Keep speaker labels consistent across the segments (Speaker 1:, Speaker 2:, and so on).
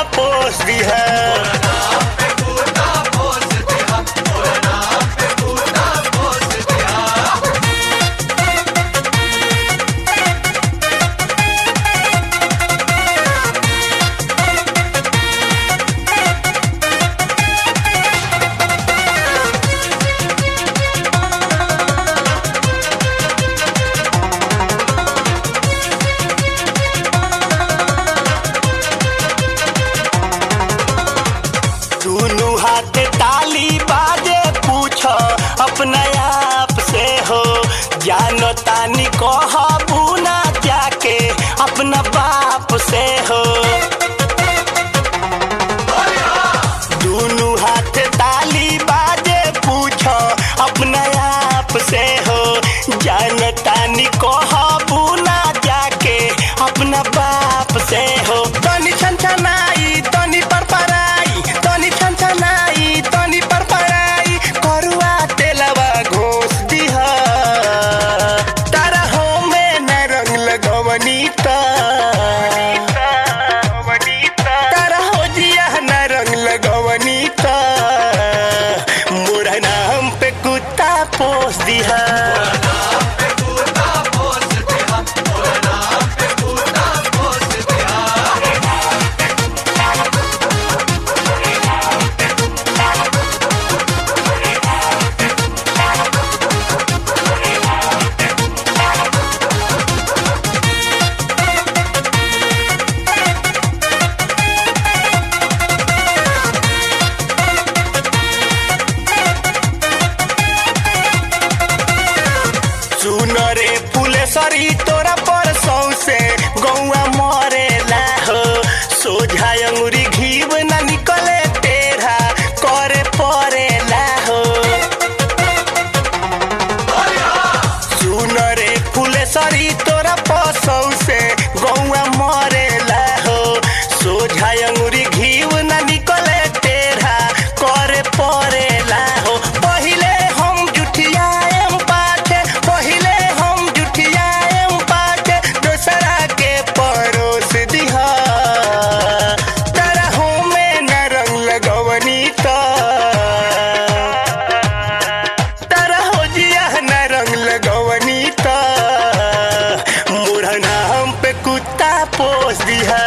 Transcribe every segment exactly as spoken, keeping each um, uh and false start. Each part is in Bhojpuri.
Speaker 1: पोस दिहा। अपना आप से हो जानो तानी कहबू ना जाके अपना बाप से हो। दोनों हाथ ताली बाजे पूछो अपना आप से हो जानो तानी कहबू ना जाके अपना बाप से हो। तनी छनछनाई तनी परपराई तनी छनछनाई तनी परपराई करुआ तेलवा घोस दिहा। तारा हो में न रंग लगवनीता तारा हो जिया न रंग लगवनीता मोरा नाम पे कुत्ता पोस दिहा। सुनरे फुलेसरी तोरा पर सौसे गौआ मरेला हो सोझा अंगुरी घीव न निकले तेरा करे परेला हो। सुनरे फुलेसरी तोरा पर सौसे गौआ मरेला हो सोझा अंगुरी घीव न निकले तेरा करे परेला हो। पहिले हम जुठियाएम पाछे पहिले हम जुठियाएम पाछे दोसरा के परोस दिहा। तारा हो में न रंग लगवनीता तारा हो जिया न रंग लगवनीता मोरा नाम पे कुत्ता पोस दिहा।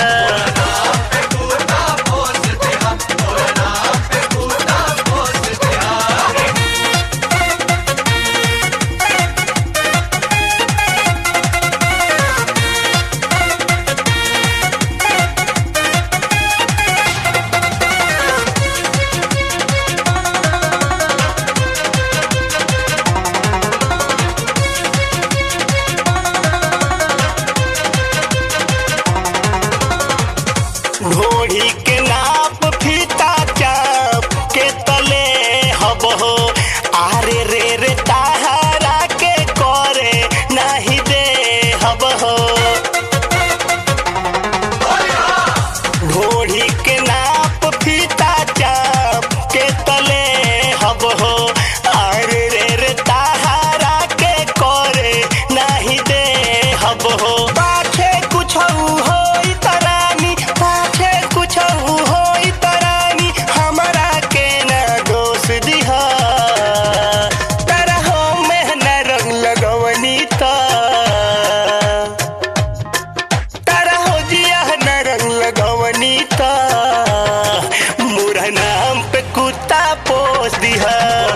Speaker 1: घोड़ी के नाप फीता चाप के तले हब हो आरे रे रे ताहरा के करे नहीं दे हब हो। घोड़ी के नाप फीता चाप के तले हब हो आरे रे रे ताहरा के करे नहीं दे हब हो। पाछे कुछ हो तरानी पाछे कुछ हो तरानी हमरा के न दोष दिहा। तारा हो में न रंग लगवनीता तारा हो जिया न रंग लगवनीता मोरा नाम पे कुत्ता पोस दिहा।